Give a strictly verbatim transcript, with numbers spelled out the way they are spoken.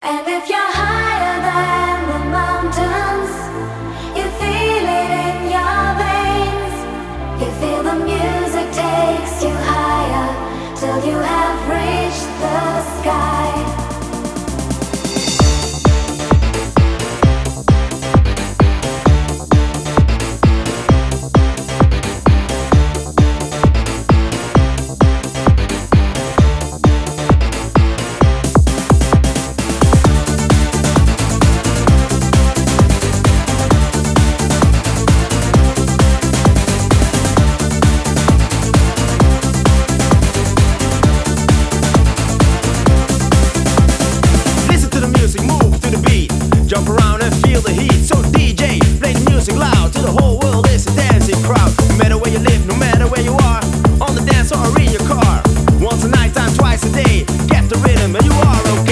And if you're higher than the mountains, you feel it in your veins. You feel the music takes you higher till you have reached the sky. Jump around and feel the heat. So D J, play the music loud to the whole world. It's a dancing crowd. No matter where you live, no matter where you are, on the dance or in your car. Once a night time, twice a day. Get the rhythm and you are okay.